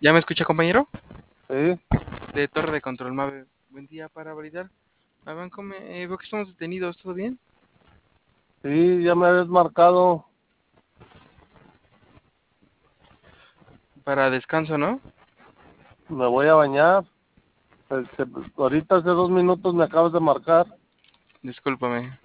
¿Ya me escucha, compañero? Sí, De Torre de Control Mave. Buen día para validar. Veo que estamos detenidos, ¿todo bien? sí, ya me habías marcado. Para descanso, ¿no? Me voy a bañar. Ahorita hace 2 minutos me acabas de marcar. Discúlpame.